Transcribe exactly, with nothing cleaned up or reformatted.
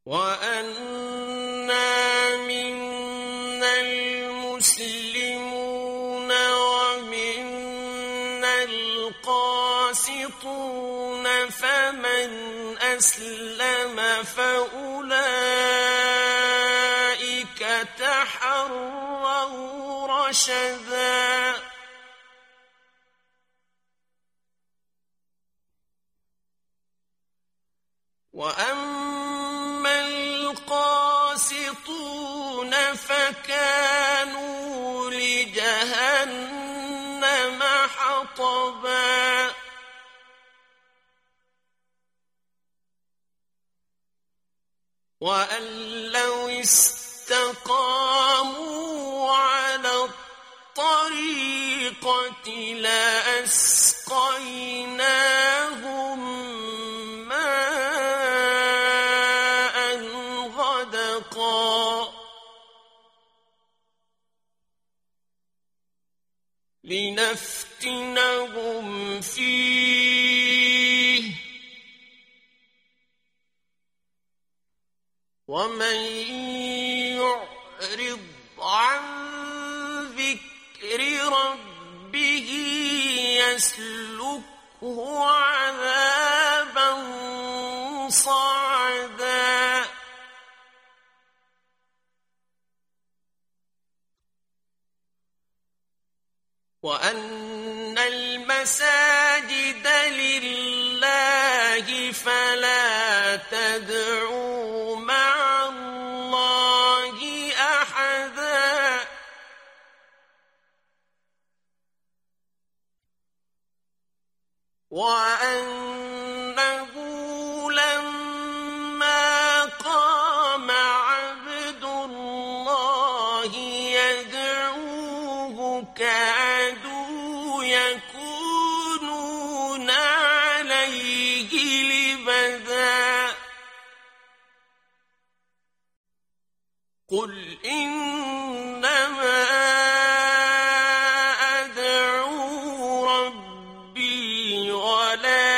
وَأَنَّا مِنَّا الْمُسْلِمُونَ وَمِنَّا الْقَاسِطُونَ فَمَنْ أَسْلَمَ فَأُولَئِكَ تَحَرَّوْا رَشَدًا وَأَمَّا الْقَاسِطُونَ فَكَانُوا لِجَهَنَّمَ حَطَبًا وَأَن لَّوْ اسْتَقَامُوا عَلَى الطَّرِيقَةِ لَأَسْقَيْنَاهُم مَّاءً غَدَقًا لِّنَفْتِنَهُمْ فِيهِ وَمَن يُعْرِضْ عَن ذِكْرِ رَبِّهِ يَسْلُكْهُ عَذَابًا صَعَدًا وَأَنَّ الْمَسَاجِدَ لِلَّهِ فَلَا تَدْعُوا مَعَ اللَّهِ أَحَدًا وَأَنَّهُ لَمَّا قَامَ عَبْدُ اللَّهِ يَدْعُوهُ كَادُوا يَكُونُونَ عَلَيْهِ لِبَدًا قُلْ إِنَّمَا أَدْعُو رَبِّي وَلَا